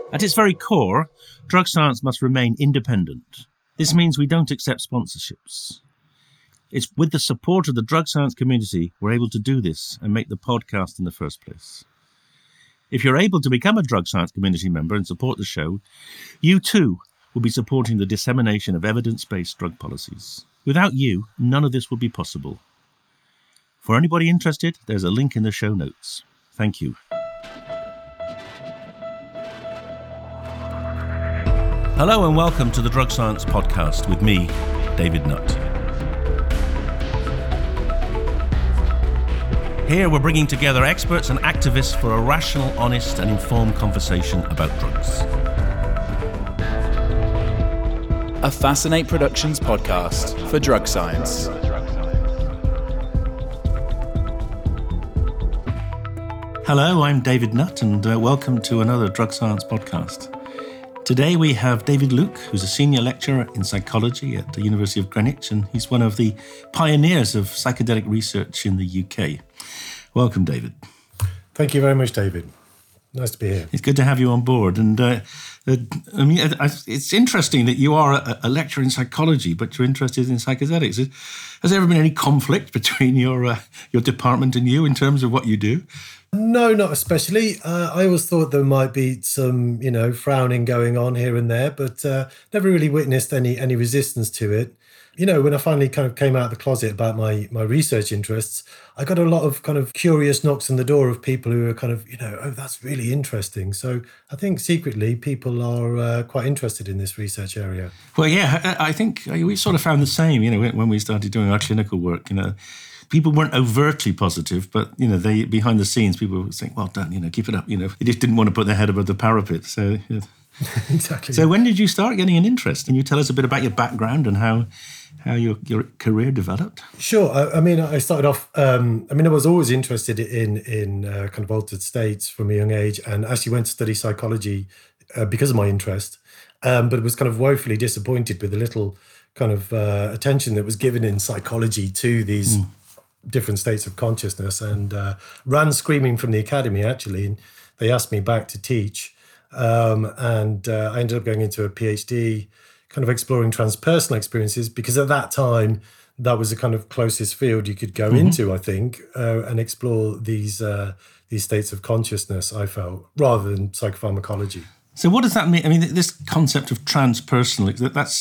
At its very core, drug science must remain independent. This means we don't accept sponsorships. It's with the support of the drug science community we're able to do this and make the podcast in the first place. If you're able to become a drug science community member and support the show, you too will be supporting the dissemination of evidence-based drug policies. Without you, none of this would be possible. For anybody interested, there's a link in the show notes. Thank you. Hello and welcome to the Drug Science Podcast with me, David Nutt. Here we're bringing together experts and activists for a rational, honest and informed conversation about drugs. A Fascinate Productions podcast for drug science. Hello, I'm David Nutt and welcome to another Drug Science Podcast. Today we have David Luke, who's a senior lecturer in psychology at the University of Greenwich, and he's one of the pioneers of psychedelic research in the UK. Welcome, David. Thank you very much, David. Nice to be here. It's good to have you on board. And it's interesting that you are a lecturer in psychology, but you're interested in psychedelics. Has there ever been any conflict between your department and you in terms of what you do? No, not especially. I always thought there might be some, frowning going on here and there, but never really witnessed any resistance to it. When I finally kind of came out of the closet about my research interests, I got a lot of kind of curious knocks on the door of people who are kind of, oh, that's really interesting. So I think secretly people are quite interested in this research area. Well, yeah, I think we sort of found the same, when we started doing our clinical work, people weren't overtly positive, but, they behind the scenes, people were saying, well done, keep it up, They just didn't want to put their head above the parapet. So, yeah. Exactly. So when did you start getting an interest? Can you tell us a bit about your background and how your career developed? Sure. I started off, I was always interested in kind of altered states from a young age, and actually went to study psychology because of my interest, but was kind of woefully disappointed with the little kind of attention that was given in psychology to these different states of consciousness, and ran screaming from the academy, actually. And they asked me back to teach. And I ended up going into a PhD, kind of exploring transpersonal experiences, because at that time, that was the kind of closest field you could go into, I think, and explore these states of consciousness, I felt, rather than psychopharmacology. So what does that mean? I mean, this concept of transpersonal, that's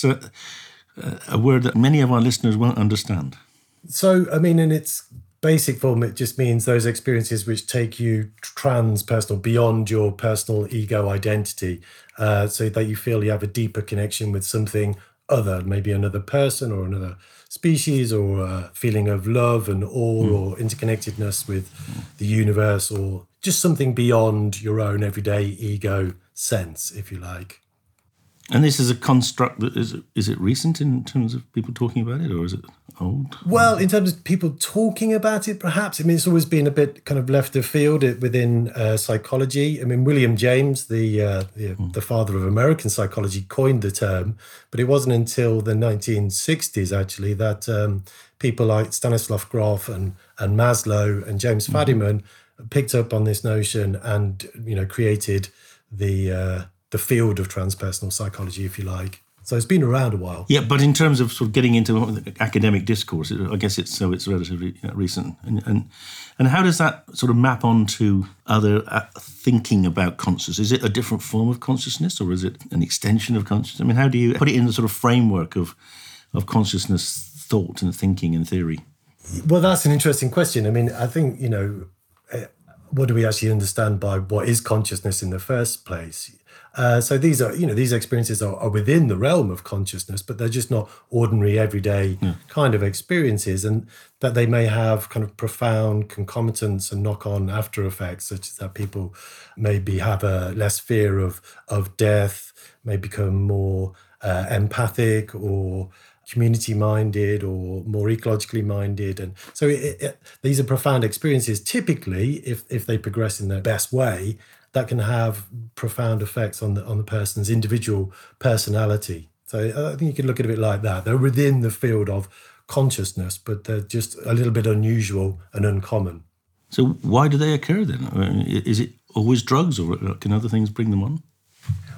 a word that many of our listeners won't understand. So, in its basic form, it just means those experiences which take you transpersonal, beyond your personal ego identity, so that you feel you have a deeper connection with something other, maybe another person or another species, or a feeling of love and awe or interconnectedness with the universe, or just something beyond your own everyday ego sense, if you like. And this is a construct that is it recent in terms of people talking about it, or is it old? Well, in terms of people talking about it, perhaps. It's always been a bit kind of left of field within psychology. William James, the father of American psychology, coined the term, but it wasn't until the 1960s, actually, that people like Stanislav Grof and Maslow and James Fadiman picked up on this notion and, created the field of transpersonal psychology, if you like. So it's been around a while. Yeah, but in terms of sort of getting into academic discourse, I guess it's relatively recent. And how does that sort of map onto other thinking about consciousness? Is it a different form of consciousness, or is it an extension of consciousness? How do you put it in the sort of framework of consciousness thought and thinking and theory? Well, that's an interesting question. I think, what do we actually understand by what is consciousness in the first place? So these are, these experiences are within the realm of consciousness, but they're just not ordinary, everyday kind of experiences, and that they may have kind of profound concomitants and knock-on after effects, such as that people maybe have a less fear of death, may become more empathic or community-minded or more ecologically minded. And so these are profound experiences. Typically, if they progress in their best way, that can have profound effects on the person's individual personality. So I think you can look at it like that. They're within the field of consciousness, but they're just a little bit unusual and uncommon. So why do they occur then? Is it always drugs, or can other things bring them on?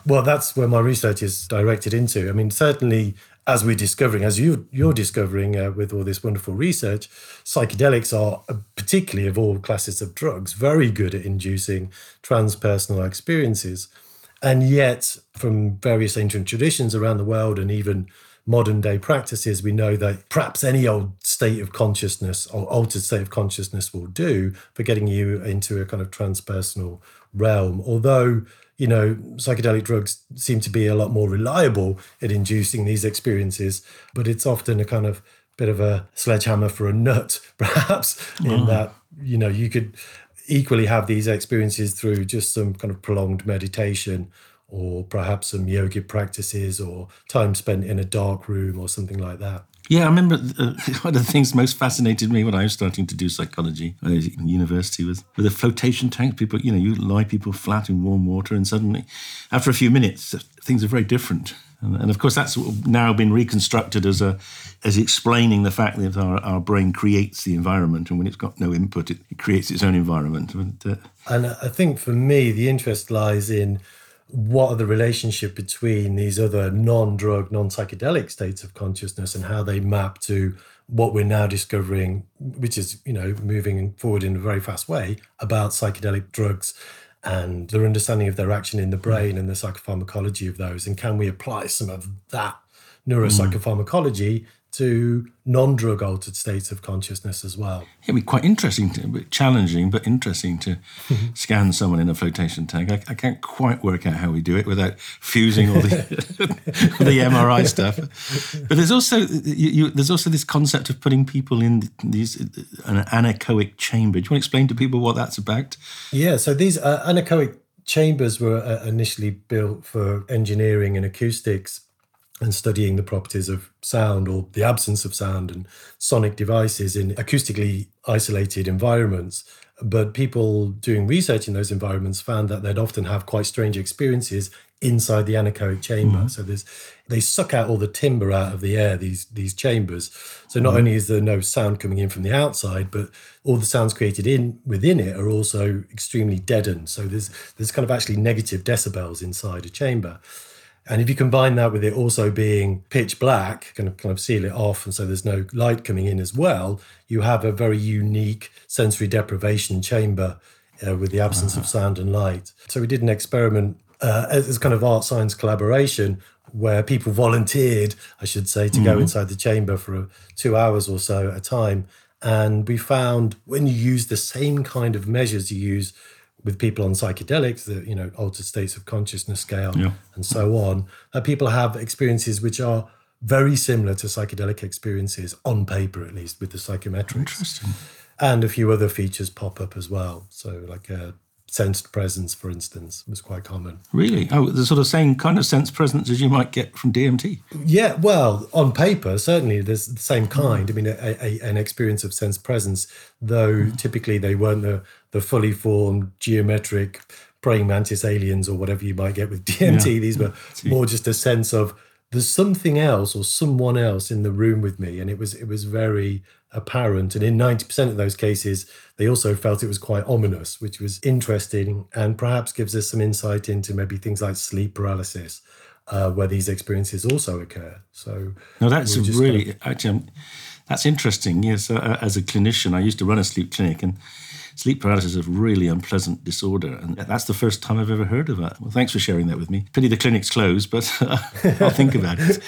Well, that's where my research is directed into. I mean, certainly as we're discovering, as you're discovering with all this wonderful research, psychedelics are, particularly of all classes of drugs, very good at inducing transpersonal experiences. And yet, from various ancient traditions around the world and even modern day practices, we know that perhaps any old state of consciousness or altered state of consciousness will do for getting you into a kind of transpersonal realm. Although, psychedelic drugs seem to be a lot more reliable at inducing these experiences, but it's often a kind of bit of a sledgehammer for a nut, perhaps, in that, you could equally have these experiences through just some kind of prolonged meditation or perhaps some yogic practices or time spent in a dark room or something like that. Yeah, I remember one of the things most fascinated me when I was starting to do psychology in university was with a flotation tank. People, you lie people flat in warm water and suddenly, after a few minutes, things are very different. And of course, that's now been reconstructed as explaining the fact that our brain creates the environment, and when it's got no input, it creates its own environment. And I think for me, the interest lies in what are the relationship between these other non-drug, non-psychedelic states of consciousness and how they map to what we're now discovering, which is, moving forward in a very fast way about psychedelic drugs and their understanding of their action in the brain and the psychopharmacology of those. And can we apply some of that neuropsychopharmacology to non-drug altered states of consciousness as well? It'd be quite interesting, challenging, but interesting to scan someone in a flotation tank. I can't quite work out how we do it without fusing all the MRI stuff. But there's also this concept of putting people in an anechoic chamber. Do you want to explain to people what that's about? Yeah, so these anechoic chambers were initially built for engineering and acoustics and studying the properties of sound or the absence of sound and sonic devices in acoustically isolated environments. But people doing research in those environments found that they'd often have quite strange experiences inside the anechoic chamber. So they suck out all the timbre out of the air, these chambers. So not only is there no sound coming in from the outside, but all the sounds created within it are also extremely deadened. So there's kind of actually negative decibels inside a chamber. And if you combine that with it also being pitch black, kind of seal it off, and so there's no light coming in as well, you have a very unique sensory deprivation chamber with the absence of sound and light. So we did an experiment as kind of art-science collaboration where people volunteered, I should say, to go inside the chamber for 2 hours or so at a time. And we found when you use the same kind of measures you use with people on psychedelics, the altered states of consciousness scale and so on, people have experiences which are very similar to psychedelic experiences on paper, at least with the psychometrics. Interesting. And a few other features pop up as well. So like sensed presence, for instance, was quite common. Really? Oh, the sort of same kind of sense presence as you might get from DMT? Yeah, well, on paper, certainly there's the same kind. I mean, an experience of sense presence, though typically they weren't the fully formed geometric praying mantis aliens or whatever you might get with DMT. These were more just a sense of there's something else or someone else in the room with me. And it was very apparent. And in 90% of those cases, they also felt it was quite ominous, which was interesting and perhaps gives us some insight into maybe things like sleep paralysis, where these experiences also occur. So no, that's really, actually, that's interesting. Yes, as a clinician, I used to run a sleep clinic, and sleep paralysis is a really unpleasant disorder, and that's the first time I've ever heard of it. Well, thanks for sharing that with me. Pity the clinic's closed, but I'll think about it.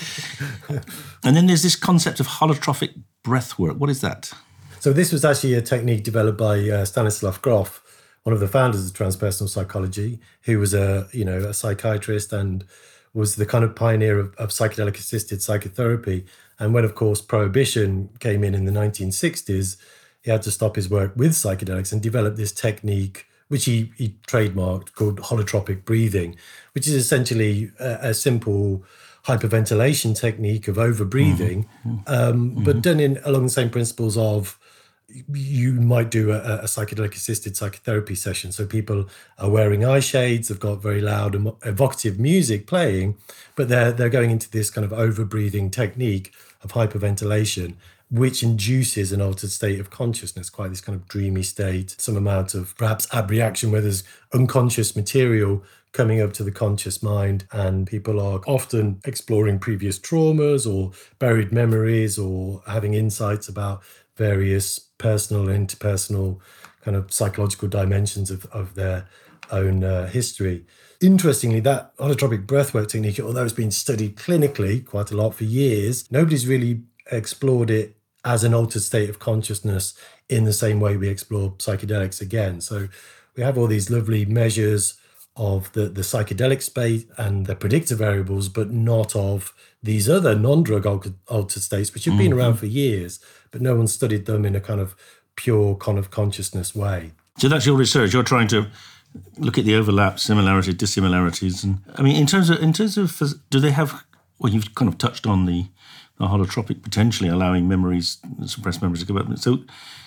And then there's this concept of holotropic breath work. What is that? So this was actually a technique developed by Stanislav Grof, one of the founders of transpersonal psychology, who was a psychiatrist and was the kind of pioneer of psychedelic-assisted psychotherapy. And when, of course, Prohibition came in the 1960s, he had to stop his work with psychedelics and develop this technique, which he trademarked, called holotropic breathing, which is essentially a simple hyperventilation technique of over-breathing, but done along the same principles of you might do a psychedelic-assisted psychotherapy session. So people are wearing eye shades, they've got very loud and evocative music playing, but they're going into this kind of over-breathing technique of hyperventilation, which induces an altered state of consciousness, quite this kind of dreamy state, some amount of perhaps abreaction where there's unconscious material coming up to the conscious mind, and people are often exploring previous traumas or buried memories or having insights about various personal and interpersonal kind of psychological dimensions of their own history. Interestingly, that holotropic breathwork technique, although it's been studied clinically quite a lot for years, nobody's really explored it as an altered state of consciousness in the same way we explore psychedelics again. So we have all these lovely measures of the psychedelic state and the predictor variables, but not of these other non-drug altered states, which have been around for years, but no one studied them in a kind of pure kind of consciousness way. So that's your research. You're trying to look at the overlaps, similarities, dissimilarities, and I mean, in terms of, do they have? Well, you've kind of touched on the holotropic potentially allowing memories, suppressed memories to go up. So,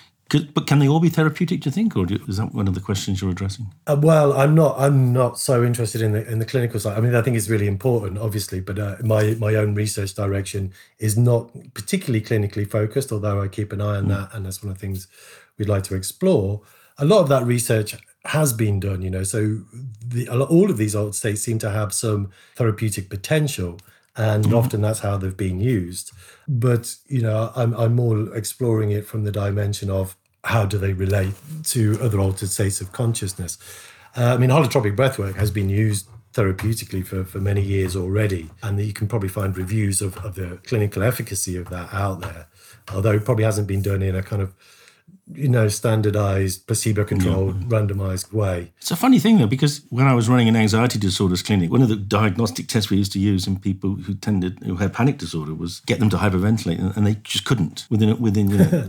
but can they all be therapeutic? Do you think, or is that one of the questions you're addressing? Well, I'm not so interested in the clinical side. I mean, I think it's really important, obviously, but my own research direction is not particularly clinically focused. Although I keep an eye on that, and that's one of the things we'd like to explore. A lot of that research has been done, so all of these altered states seem to have some therapeutic potential, and often that's how they've been used. But, I'm more exploring it from the dimension of how do they relate to other altered states of consciousness. I mean, holotropic breathwork has been used therapeutically for many years already, and you can probably find reviews of the clinical efficacy of that out there, although it probably hasn't been done in a kind of standardized, placebo-controlled, randomized way. It's a funny thing, though, because when I was running an anxiety disorders clinic, one of the diagnostic tests we used to use in people who had panic disorder was get them to hyperventilate, and they just couldn't. Within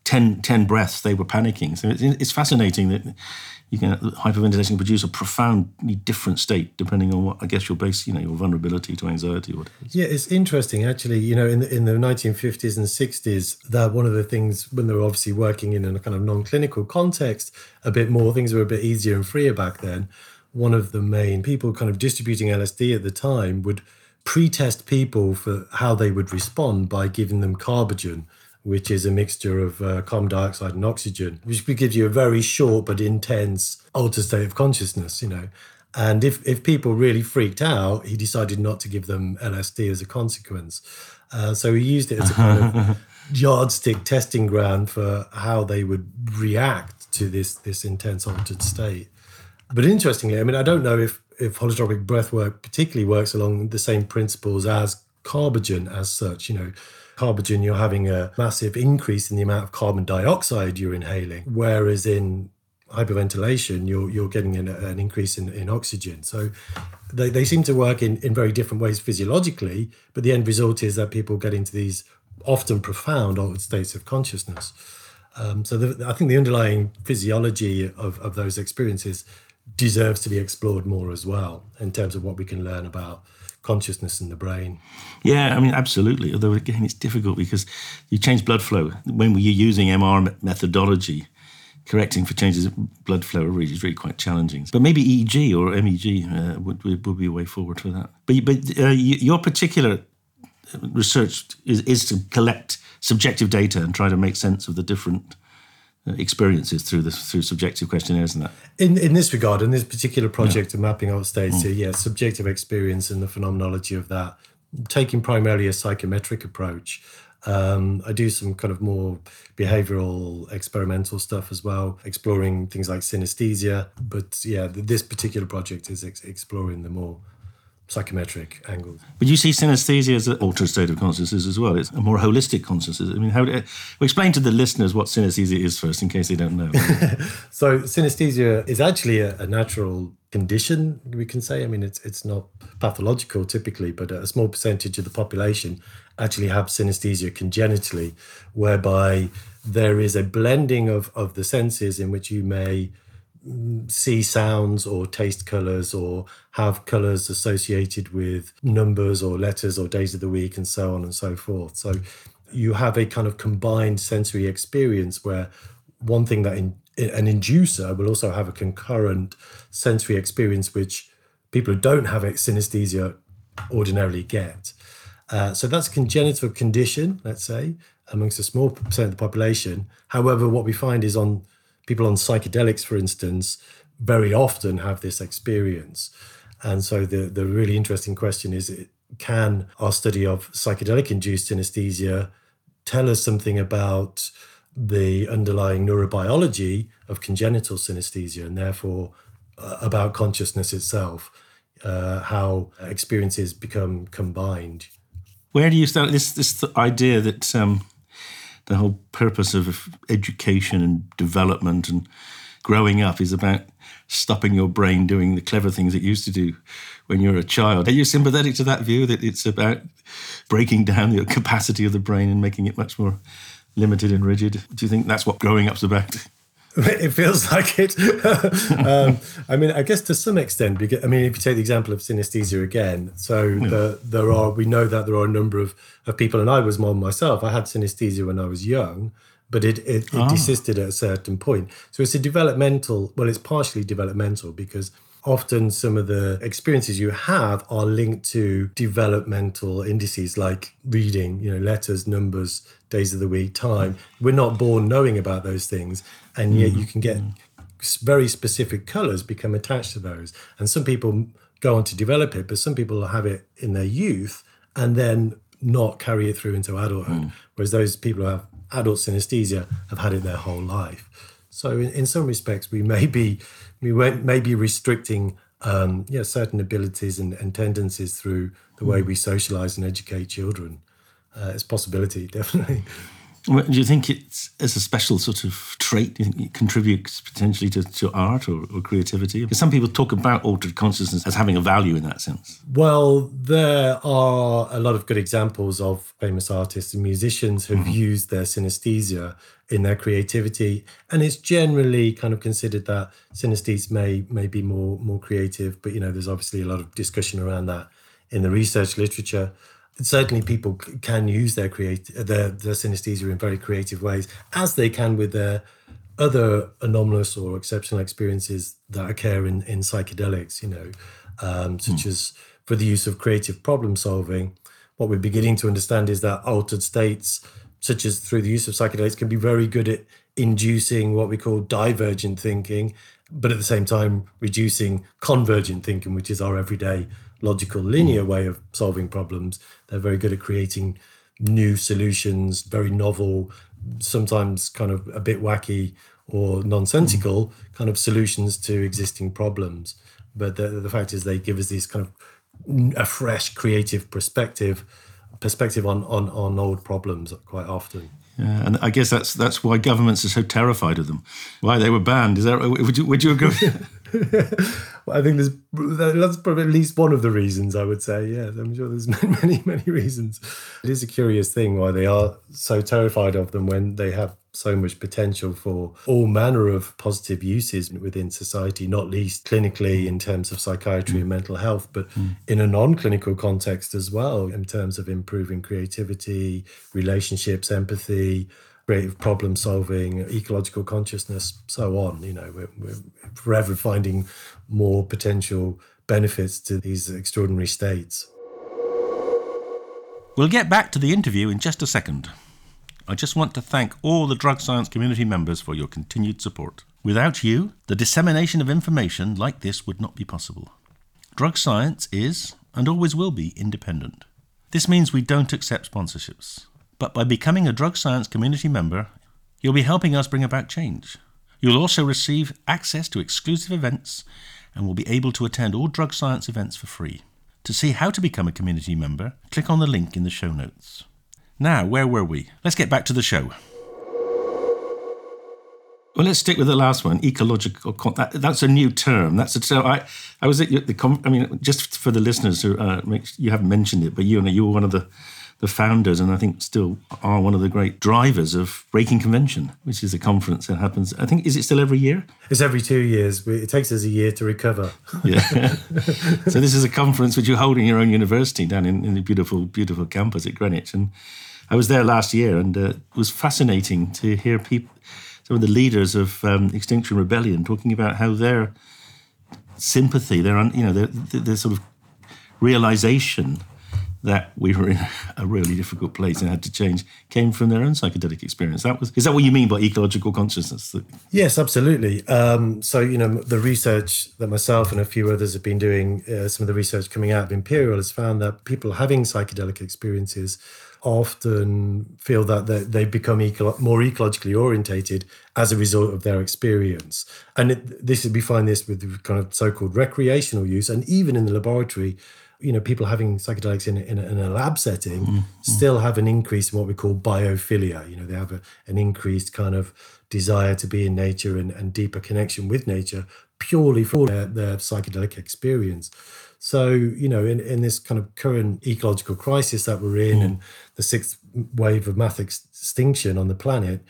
10 breaths, they were panicking. So it's fascinating that hyperventilation can produce a profoundly different state depending on what, I guess, your base, your vulnerability to anxiety or whatever. Yeah, it's interesting, actually. In the 1950s and 60s, that one of the things, when they were obviously working in a kind of non-clinical context a bit more, things were a bit easier and freer back then. One of the main people kind of distributing LSD at the time would pre-test people for how they would respond by giving them carbogen, which is a mixture of carbon dioxide and oxygen, which gives you a very short but intense altered state of consciousness, And if people really freaked out, he decided not to give them LSD as a consequence. So he used it as a kind of yardstick testing ground for how they would react to this intense altered state. But interestingly, I mean, I don't know if holotropic breathwork particularly works along the same principles as carbogen as such, Carbogen, you're having a massive increase in the amount of carbon dioxide you're inhaling, whereas in hyperventilation, you're getting an increase in oxygen. So they seem to work in very different ways physiologically, but the end result is that people get into these often profound altered states of consciousness. So I think the underlying physiology of those experiences deserves to be explored more as well in terms of what we can learn about consciousness in the brain. Yeah, I mean, absolutely. Although, again, it's difficult because you change blood flow. When you're using MR methodology, correcting for changes in blood flow is really quite challenging. But maybe EEG or MEG would be a way forward for that. But your particular research is to collect subjective data and try to make sense of the different experiences through subjective questionnaires and that. In this regard, in this particular project of mapping out states, subjective experience and the phenomenology of that, taking primarily a psychometric approach. I do some kind of more behavioral experimental stuff as well, exploring things like synesthesia. But this particular project is exploring the more psychometric angle. But you see synesthesia as an altered state of consciousness as well. It's a more holistic consciousness. I mean, explain to the listeners what synesthesia is first, in case they don't know. So synesthesia is actually a natural condition, we can say. I mean, it's not pathological typically, but a small percentage of the population actually have synesthesia congenitally, whereby there is a blending of the senses in which you may see sounds or taste colours or have colours associated with numbers or letters or days of the week and so on and so forth. So you have a kind of combined sensory experience where one thing that an inducer will also have a concurrent sensory experience which people who don't have synesthesia ordinarily get. So that's a congenital condition, let's say, amongst a small percent of the population. However, what we find is people on psychedelics, for instance, very often have this experience. And so the really interesting question is, can our study of psychedelic-induced synesthesia tell us something about the underlying neurobiology of congenital synesthesia, and therefore about consciousness itself, how experiences become combined? Where do you start this idea that the whole purpose of education and development and growing up is about stopping your brain doing the clever things it used to do when you were a child? Are you sympathetic to that view, that it's about breaking down the capacity of the brain and making it much more limited and rigid? Do you think that's what growing up's about? It feels like it. I mean, I guess to some extent, because, I mean, if you take the example of synesthesia again, so we know that there are a number of people, and I was one myself. I had synesthesia when I was young, but it desisted at a certain point. So it's it's partially developmental, because often some of the experiences you have are linked to developmental indices like reading, letters, numbers, days of the week, time. We're not born knowing about those things, and yet you can get very specific colours become attached to those. And some people go on to develop it, but some people have it in their youth and then not carry it through into adulthood. Whereas those people who have adult synesthesia have had it their whole life. So in some respects, we may be restricting certain abilities and tendencies through the way we socialise and educate children. It's a possibility, definitely. Do you think it's a special sort of trait? Do you think it contributes potentially to art or creativity? Because some people talk about altered consciousness as having a value in that sense. Well, there are a lot of good examples of famous artists and musicians who've used their synesthesia in their creativity. And it's generally kind of considered that synesthetes may be more creative. But, there's obviously a lot of discussion around that in the research literature. Certainly people can use their synesthesia in very creative ways, as they can with their other anomalous or exceptional experiences that occur in psychedelics, such as for the use of creative problem solving. What we're beginning to understand is that altered states, such as through the use of psychedelics, can be very good at inducing what we call divergent thinking, but at the same time reducing convergent thinking, which is our everyday logical linear way of solving problems. They're very good at creating new solutions, very novel, sometimes kind of a bit wacky or nonsensical kind of solutions to existing problems. But the fact is they give us this kind of a fresh creative perspective on old problems quite often. Yeah, and I guess that's why governments are so terrified of them. Why they were banned? Is that would you agree? Well, I think that's probably at least one of the reasons, I would say. Yes, I'm sure there's many reasons. It is a curious thing why they are so terrified of them when they have so much potential for all manner of positive uses within society, not least clinically in terms of psychiatry and mental health, but in a non-clinical context as well, in terms of improving creativity, relationships, empathy, creative problem solving, ecological consciousness, so on. We're forever finding more potential benefits to these extraordinary states. We'll get back to the interview in just a second. I just want to thank all the drug science community members for your continued support. Without you, the dissemination of information like this would not be possible. Drug science is, and always will be, independent. This means we don't accept sponsorships. But by becoming a drug science community member, you'll be helping us bring about change. You'll also receive access to exclusive events and will be able to attend all drug science events for free. To see how to become a community member, click on the link in the show notes. Now, where were we? Let's get back to the show. Well, let's stick with the last one, ecological. That's a new term. That's a term. I was at the. Just for the listeners who you haven't mentioned it, but you were one of the founders, and I think still are one of the great drivers of Breaking Convention, which is a conference that happens. I think, is it still every year? It's every 2 years. It takes us a year to recover. Yeah. So this is a conference which you hold in your own university down in the beautiful, beautiful campus at Greenwich, and I was there last year, and it was fascinating to hear some of the leaders of Extinction Rebellion talking about how their sympathy, their sort of realization that we were in a really difficult place and had to change came from their own psychedelic experience. Is that what you mean by ecological consciousness? Yes, absolutely. So, the research that myself and a few others have been doing, some of the research coming out of Imperial has found that people having psychedelic experiences often feel that they become more ecologically orientated as a result of their experience. And we find this with kind of so-called recreational use, and even in the laboratory, people having psychedelics in a lab setting still have an increase in what we call biophilia. They have an increased kind of desire to be in nature and deeper connection with nature purely for their psychedelic experience. So, in this kind of current ecological crisis that we're in and the sixth wave of mass extinction on the planet,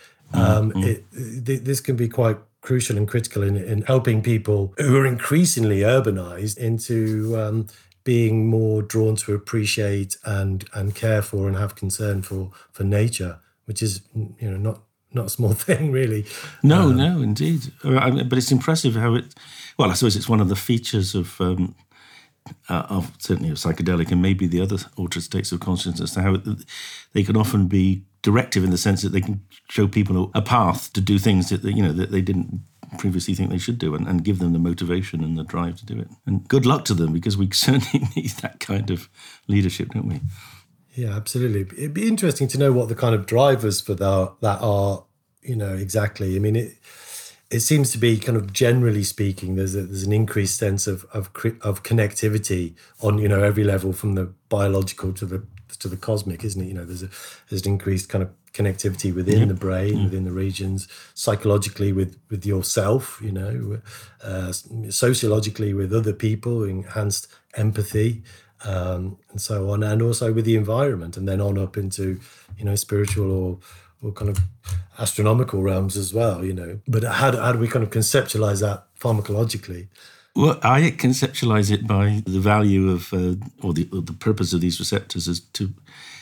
this can be quite crucial and critical in helping people who are increasingly urbanized into being more drawn to appreciate and care for and have concern for nature, which is, not a small thing, really. No, indeed. But it's impressive how I suppose it's one of the features of certainly of psychedelic and maybe the other altered states of consciousness, how they can often be directive in the sense that they can show people a path to do things that they didn't previously think they should do, and give them the motivation and the drive to do it. And good luck to them, because we certainly need that kind of leadership, don't we? Yeah, absolutely. It'd be interesting to know what the kind of drivers for that are, exactly. I mean, it seems to be kind of generally speaking, there's an increased sense of connectivity on, every level, from the biological to the cosmic, isn't it? There's an increased kind of connectivity within the brain, within the regions, psychologically with yourself, sociologically with other people, enhanced empathy, and so on, and also with the environment, and then on up into, spiritual or kind of astronomical realms as well, But how do we kind of conceptualize that pharmacologically? Well, I conceptualize it by the value of, or the purpose of these receptors is to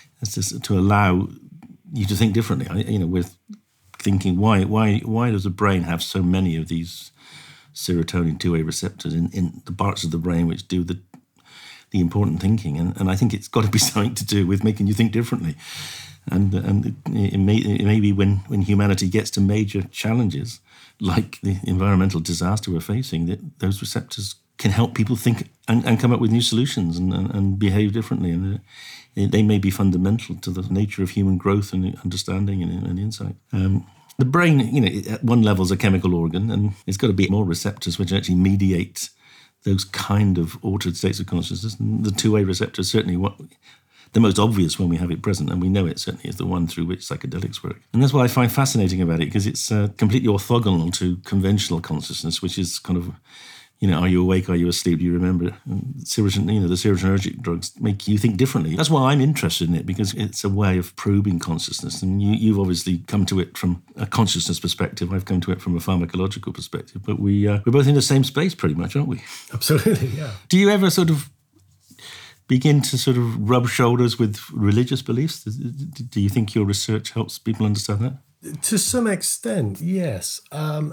allow you to think differently. We're thinking, why does the brain have so many of these serotonin 2A receptors in the parts of the brain which do the important thinking? And I think it's got to be something to do with making you think differently. And it may be when humanity gets to major challenges, like the environmental disaster we're facing, that those receptors can help people think and come up with new solutions and behave differently. And they may be fundamental to the nature of human growth and understanding and insight. The brain, at one level is a chemical organ, and it's got to be more receptors which actually mediate those kind of altered states of consciousness. And the 2A receptor is certainly the most obvious when we have it present, and we know it certainly is the one through which psychedelics work. And that's what I find fascinating about it, because it's completely orthogonal to conventional consciousness, which is kind of, are you awake, are you asleep, do you remember? The serotonergic drugs make you think differently. That's why I'm interested in it, because it's a way of probing consciousness. And you've obviously come to it from a consciousness perspective. I've come to it from a pharmacological perspective. But we're both in the same space pretty much, aren't we? Absolutely, yeah. Do you ever sort of begin to sort of rub shoulders with religious beliefs? Do you think your research helps people understand that? To some extent, yes. One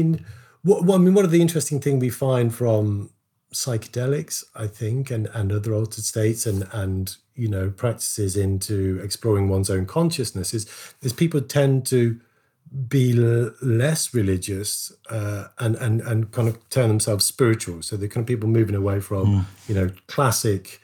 of the interesting things we find from psychedelics, I think, and other altered states and practices into exploring one's own consciousness is people tend to be less religious and kind of turn themselves spiritual. So they're kind of people moving away from classic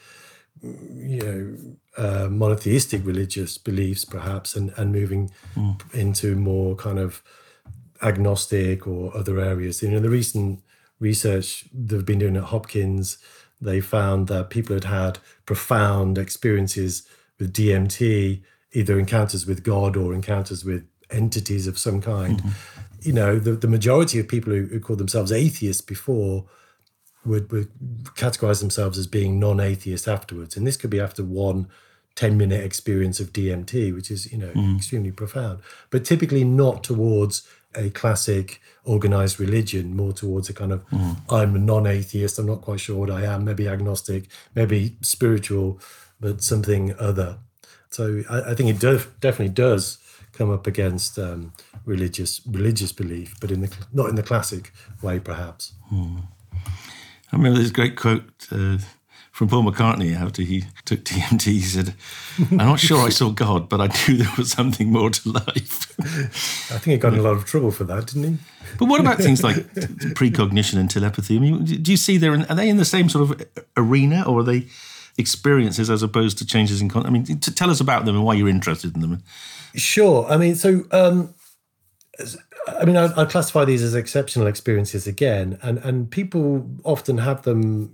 monotheistic religious beliefs perhaps and moving into more kind of agnostic or other areas. The recent research they've been doing at Hopkins, they found that people had profound experiences with DMT, either encounters with God or encounters with entities of some kind. The majority of people who called themselves atheists before would categorize themselves as being non-atheist afterwards. And this could be after one 10-minute experience of DMT, which is, extremely profound. But typically not towards a classic organized religion, more towards a kind of, I'm a non-atheist, I'm not quite sure what I am, maybe agnostic, maybe spiritual, but something other. So I think it definitely does come up against religious belief, but not in the classic way, perhaps. I remember this great quote from Paul McCartney after he took DMT. He said, "I'm not sure I saw God, but I knew there was something more to life." I think he got in a lot of trouble for that, didn't he? But what about things like precognition and telepathy? I mean, do you see are they in the same sort of arena, or are they experiences as opposed to changes in I mean, tell us about them and why you're interested in them. Sure. I mean, I classify these as exceptional experiences again, and people often have them,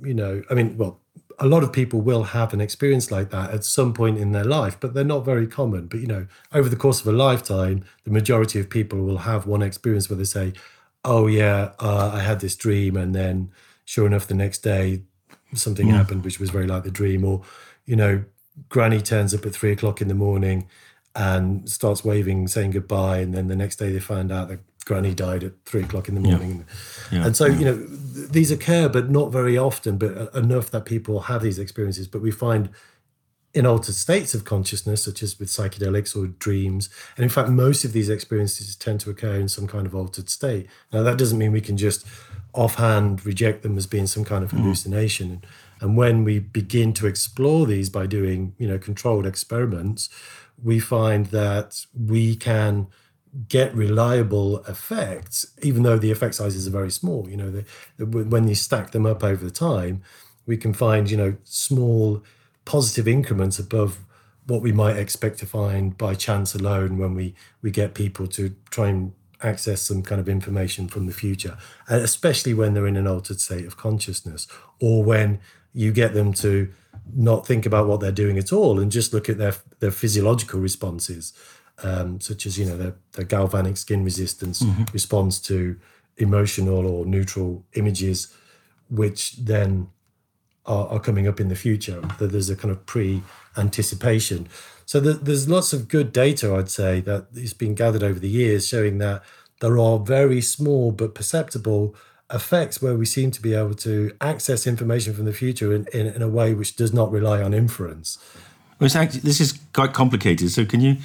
a lot of people will have an experience like that at some point in their life, but they're not very common. But, over the course of a lifetime, the majority of people will have one experience where they say, oh, yeah, I had this dream. And then sure enough, the next day, something happened, which was very like the dream. Or, Granny turns up at 3:00 in the morning and starts waving, saying goodbye. And then the next day they find out that Granny died at 3:00 in the morning. Yeah. And so, these occur, but not very often, but enough that people have these experiences. But we find in altered states of consciousness, such as with psychedelics or dreams. And in fact, most of these experiences tend to occur in some kind of altered state. Now, that doesn't mean we can just offhand reject them as being some kind of hallucination. And when we begin to explore these by doing, controlled experiments, we find that we can get reliable effects, even though the effect sizes are very small. When you stack them up over time, we can find, small positive increments above what we might expect to find by chance alone when we get people to try and access some kind of information from the future, and especially when they're in an altered state of consciousness, or when you get them to not think about what they're doing at all and just look at their physiological responses, such as their galvanic skin resistance responds to emotional or neutral images, which then are coming up in the future. That there's a kind of pre-anticipation. So there's lots of good data, I'd say, that has been gathered over the years showing that there are very small but perceptible effects where we seem to be able to access information from the future in a way which does not rely on inference. Well, this is quite complicated. So can you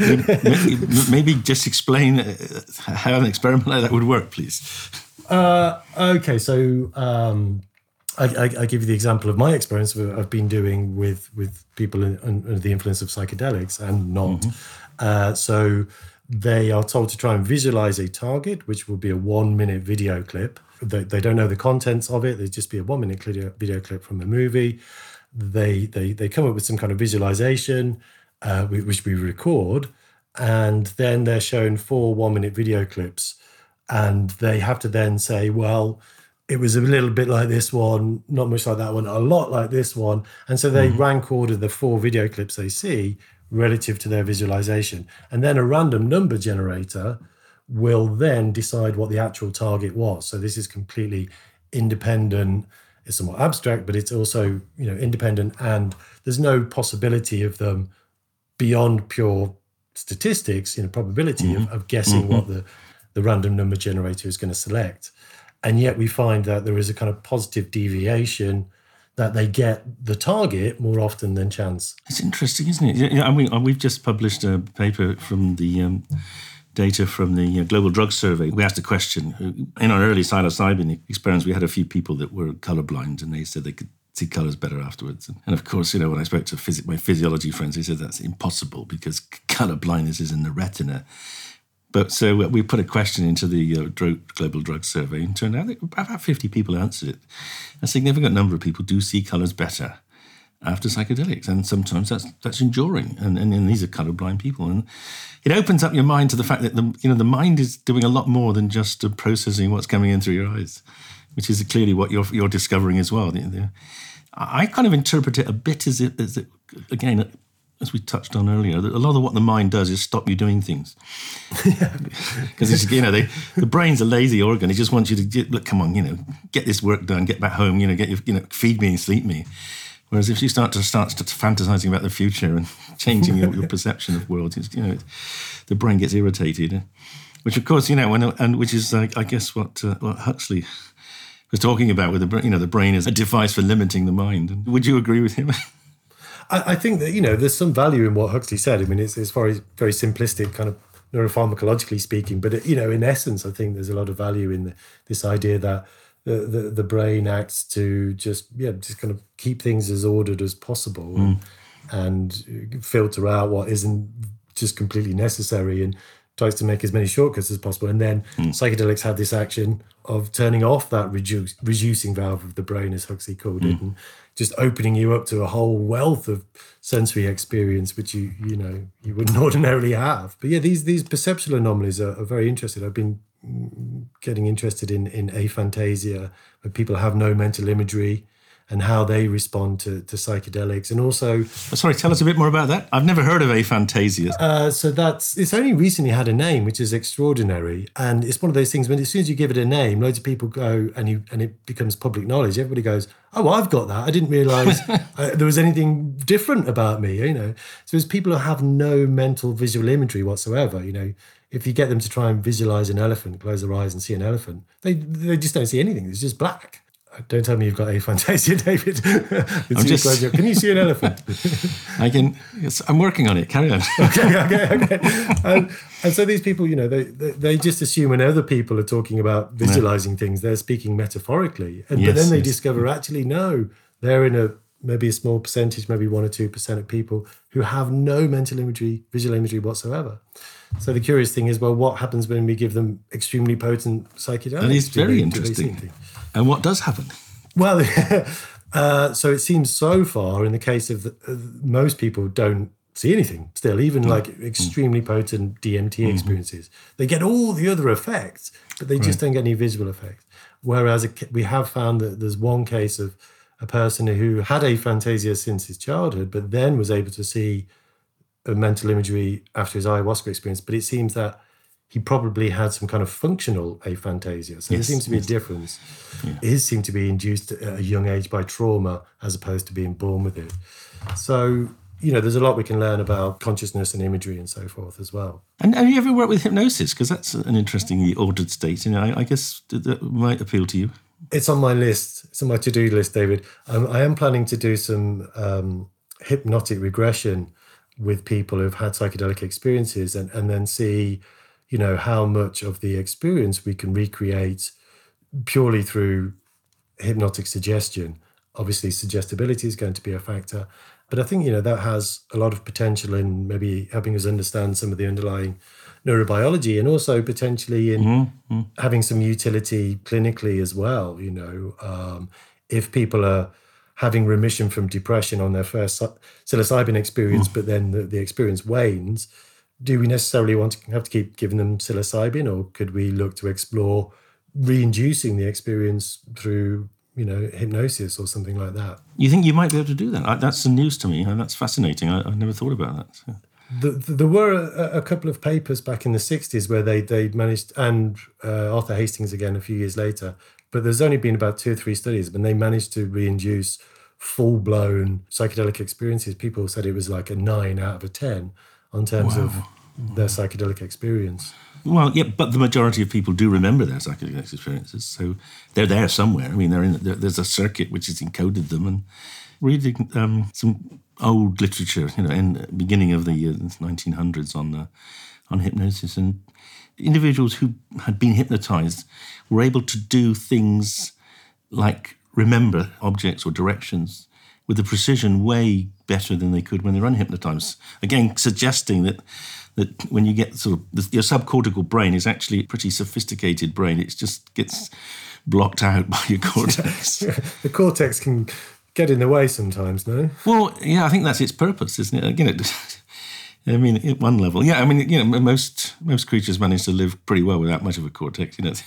maybe just explain how an experiment like that would work, please? Okay, so I give you the example of my experience I've been doing with people under the influence of psychedelics and not. So they are told to try and visualize a target, which will be a 1-minute video clip. They don't know the contents of it. There'd just be a 1-minute video clip from a movie. They come up with some kind of visualization, which we record, and then they're shown 4 1-minute video clips. And they have to then say, well, it was a little bit like this one, not much like that one, a lot like this one. And so they rank order the 4 video clips they see relative to their visualization. And then a random number generator will then decide what the actual target was. So this is completely independent. It's somewhat abstract, but it's also, independent, and there's no possibility of them beyond pure statistics, probability of guessing what the random number generator is going to select. And yet we find that there is a kind of positive deviation, that they get the target more often than chance. It's interesting, isn't it? Yeah, I mean, we've just published a paper from the data from the Global Drug Survey. We asked a question. In our early psilocybin experiments, we had a few people that were colorblind, and they said they could see colors better afterwards. And of course, when I spoke to my physiology friends, they said that's impossible because color blindness is in the retina. But so we put a question into the Global Drug Survey, and turned out that about 50 people answered it. A significant number of people do see colours better after psychedelics, and sometimes that's enduring. And these are colourblind people, and it opens up your mind to the fact that the mind is doing a lot more than just processing what's coming in through your eyes, which is clearly what you're discovering as well. I kind of interpret it a bit as it again, as we touched on earlier, that a lot of what the mind does is stop you doing things. Because the brain's a lazy organ. It just wants you to look, come on, get this work done, get back home, get your, feed me and sleep me. Whereas if you start fantasizing about the future and changing your perception of the world, the brain gets irritated. Which of course, which is I guess what Huxley was talking about with the brain as a device for limiting the mind. And would you agree with him? I think that, there's some value in what Huxley said. I mean, it's very, very simplistic, kind of neuropharmacologically speaking. But, in essence, I think there's a lot of value in this idea that the brain acts to just kind of keep things as ordered as possible and filter out what isn't just completely necessary and tries to make as many shortcuts as possible. And then psychedelics have this action of turning off that reducing valve of the brain, as Huxley called it, and just opening you up to a whole wealth of sensory experience, which you wouldn't ordinarily have. But yeah, these perceptual anomalies are very interesting. I've been getting interested in aphantasia, where people have no mental imagery, and how they respond to psychedelics. And also... Sorry, tell us a bit more about that. I've never heard of aphantasia. It's only recently had a name, which is extraordinary. And it's one of those things when as soon as you give it a name, loads of people go and it becomes public knowledge. Everybody goes, oh, I've got that. I didn't realise there was anything different about me, So as people who have no mental visual imagery whatsoever, if you get them to try and visualise an elephant, close their eyes and see an elephant, they just don't see anything. It's just black. Don't tell me you've got aphantasia, David. Can you see an elephant? I can. Yes, I'm working on it. Carry on. Okay. And so these people, they just assume when other people are talking about visualizing things, they're speaking metaphorically. But then they discover actually, no, they're in maybe a small percentage, maybe 1 or 2% of people who have no mental imagery, visual imagery whatsoever. So the curious thing is, well, what happens when we give them extremely potent psychedelics? That is very interesting. And what does happen? Well, so it seems so far in the case of most people don't see anything still, even like extremely potent DMT experiences. They get all the other effects, but they just don't get any visual effects. Whereas we have found that there's one case of a person who had aphantasia since his childhood, but then was able to see a mental imagery after his ayahuasca experience. But it seems that he probably had some kind of functional aphantasia. So there seems to be a difference. Yeah. His seemed to be induced at a young age by trauma as opposed to being born with it. So, there's a lot we can learn about consciousness and imagery and so forth as well. And have you ever worked with hypnosis? Because that's an interestingly ordered state. I guess that might appeal to you. It's on my list. It's on my to-do list, David. I am planning to do some hypnotic regression with people who've had psychedelic experiences and then see how much of the experience we can recreate purely through hypnotic suggestion. Obviously, suggestibility is going to be a factor. But I think, that has a lot of potential in maybe helping us understand some of the underlying neurobiology and also potentially in having some utility clinically as well. If people are having remission from depression on their first psilocybin experience, but then the experience wanes, do we necessarily want to have to keep giving them psilocybin, or could we look to explore re-inducing the experience through, hypnosis or something like that? You think you might be able to do that? That's the news to me, and that's fascinating. I never thought about that. So. There were a couple of papers back in the 60s where they managed, and Arthur Hastings again a few years later, but there's only been about 2 or 3 studies when they managed to re-induce full-blown psychedelic experiences. People said it was like a 9 out of 10 on terms of their psychedelic experience. Well, yeah, but the majority of people do remember their psychedelic experiences, so they're there somewhere. I mean, there's a circuit which has encoded them. And reading some old literature, in the beginning of the 1900s on hypnosis, and individuals who had been hypnotized were able to do things like remember objects or directions with a precision way better than they could when they were unhypnotized. Again, suggesting that when you get sort of your subcortical brain is actually a pretty sophisticated brain. It just gets blocked out by your cortex. The cortex can get in the way sometimes, no? Well, yeah, I think that's its purpose, isn't it? I mean, at one level, most creatures manage to live pretty well without much of a cortex. Dogs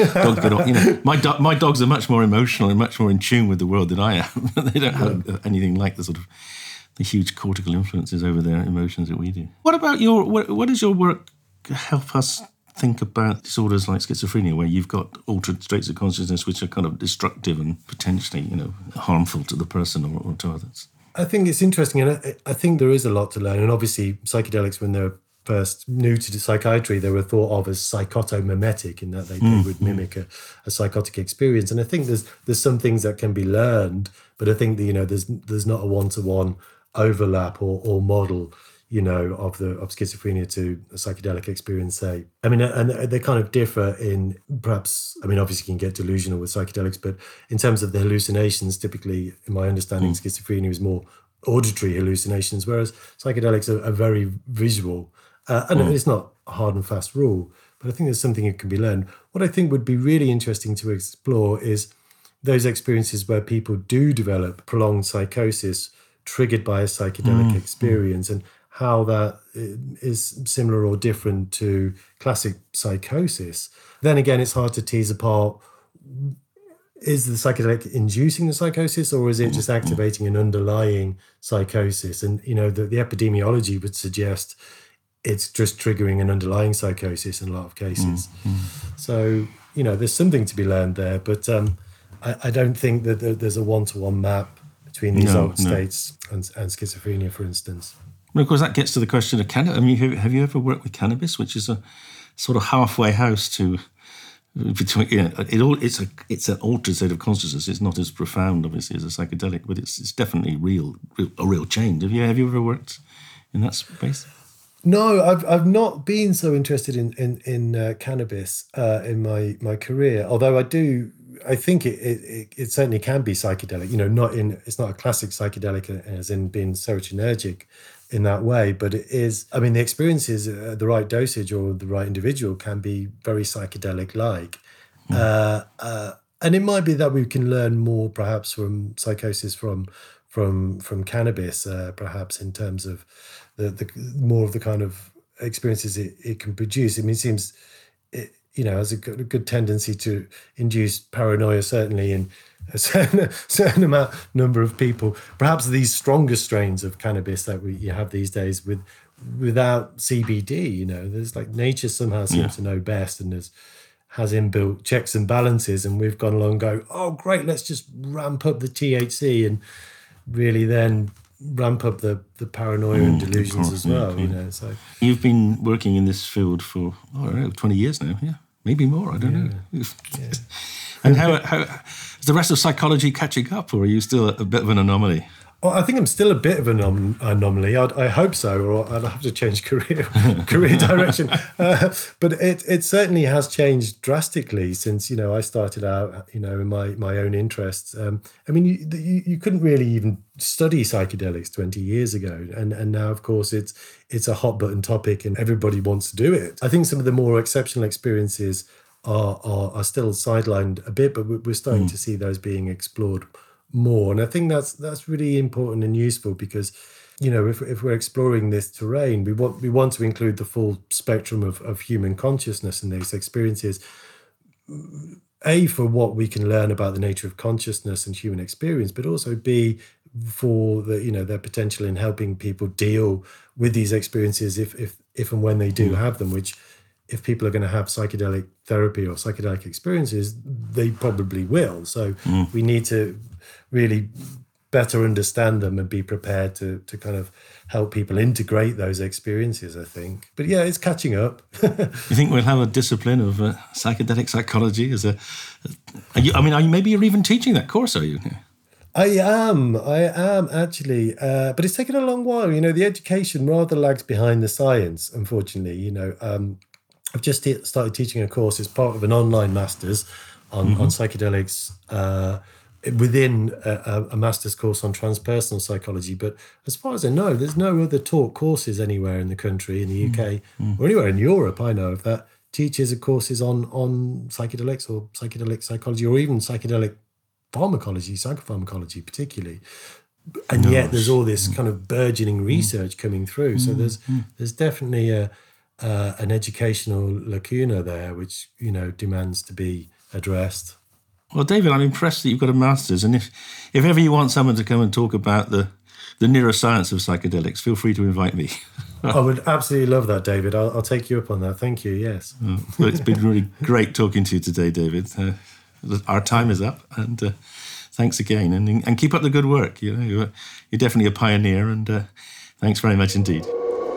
my dogs are much more emotional and much more in tune with the world than I am. They don't have anything like the huge cortical influences over their emotions that we do. What about what does your work help us think about disorders like schizophrenia, where you've got altered states of consciousness which are kind of destructive and potentially, harmful to the person or to others? I think it's interesting, and I think there is a lot to learn. And obviously, psychedelics, when they were first new to psychiatry, they were thought of as psychotomimetic, in that they would mimic a psychotic experience. And I think there's some things that can be learned, but I think that, there's not a one-to-one overlap or model. of schizophrenia to a psychedelic experience, say. I mean, and they kind of differ in perhaps, I mean, obviously you can get delusional with psychedelics, but in terms of the hallucinations, typically, in my understanding, schizophrenia is more auditory hallucinations, whereas psychedelics are very visual. And it's not a hard and fast rule, but I think there's something that can be learned. What I think would be really interesting to explore is those experiences where people do develop prolonged psychosis triggered by a psychedelic experience, and how that is similar or different to classic psychosis. Then again, it's hard to tease apart, is the psychedelic inducing the psychosis, or is it just activating an underlying psychosis? And, the epidemiology would suggest it's just triggering an underlying psychosis in a lot of cases. So, there's something to be learned there, but I don't think that there's a one-to-one map between these altered states and schizophrenia, for instance. Well, of course, that gets to the question of cannabis. I mean, have you ever worked with cannabis, which is a sort of halfway house to between? It's an altered state of consciousness. It's not as profound, obviously, as a psychedelic, but it's definitely a real change. Have you ever worked in that space? No, I've not been so interested in cannabis in my career. Although I think it certainly can be psychedelic. It's not a classic psychedelic as in being serotonergic in that way, but it is. I mean, the experiences at the right dosage or the right individual can be very psychedelic-like, and it might be that we can learn more, perhaps, from psychosis from cannabis, perhaps in terms of the more of the kind of experiences it can produce. I mean, it seems it has a good tendency to induce paranoia, certainly in a certain number of people. Perhaps these stronger strains of cannabis that you have these days without CBD, there's like nature somehow seems to know best and has inbuilt checks and balances, and we've gone along and go, oh great, let's just ramp up the THC and really then ramp up the paranoia and delusions as well. So you've been working in this field for 20 years now, maybe more, I don't know. And how is the rest of psychology catching up, or are you still a bit of an anomaly? Well, I think I'm still a bit of an anomaly. I hope so, or I'd have to change career direction. But it certainly has changed drastically since I started out in my own interests. I mean, you couldn't really even study psychedelics 20 years ago, and now of course it's a hot button topic and everybody wants to do it. I think some of the more exceptional experiences are still sidelined a bit, but we're starting to see those being explored more. And I think that's really important and useful because, if we're exploring this terrain, we want to include the full spectrum of human consciousness in these experiences. A, for what we can learn about the nature of consciousness and human experience, but also B, for their potential in helping people deal with these experiences if and when they do have them, which, if people are going to have psychedelic therapy or psychedelic experiences, they probably will. So we need to really better understand them and be prepared to kind of help people integrate those experiences, I think. But yeah, it's catching up. You think we'll have a discipline of psychedelic psychology maybe you're even teaching that course, are you? I am actually, but it's taken a long while. The education rather lags behind the science, unfortunately. I've just started teaching a course as part of an online master's on psychedelics within a master's course on transpersonal psychology. But as far as I know, there's no other taught courses anywhere in the country, in the UK, or anywhere in Europe, I know of, that teaches courses on psychedelics or psychedelic psychology, or even psychedelic pharmacology, psychopharmacology particularly. And yet there's all this kind of burgeoning research coming through. So there's definitely an educational lacuna there, which demands to be addressed. Well, David, I'm impressed that you've got a master's, and if ever you want someone to come and talk about the neuroscience of psychedelics, feel free to invite me. I would absolutely love that, David. I'll take you up on that. Thank you. Yes. Well, it's been really great talking to you today, David. Our time is up, and thanks again, and keep up the good work. You're definitely a pioneer, and thanks very much indeed.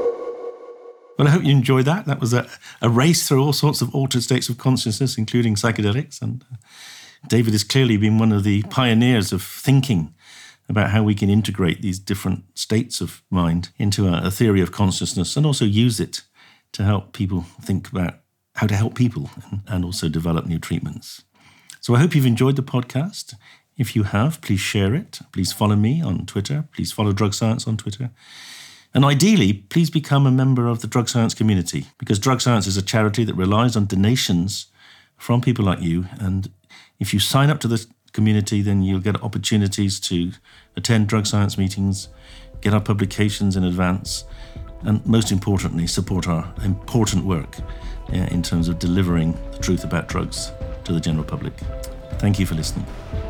Well, I hope you enjoyed that. That was a race through all sorts of altered states of consciousness, including psychedelics. And David has clearly been one of the pioneers of thinking about how we can integrate these different states of mind into a theory of consciousness and also use it to help people think about how to help people and also develop new treatments. So I hope you've enjoyed the podcast. If you have, please share it. Please follow me on Twitter. Please follow Drug Science on Twitter. And ideally, please become a member of the Drug Science community, because Drug Science is a charity that relies on donations from people like you. And if you sign up to the community, then you'll get opportunities to attend Drug Science meetings, get our publications in advance, and most importantly, support our important work in terms of delivering the truth about drugs to the general public. Thank you for listening.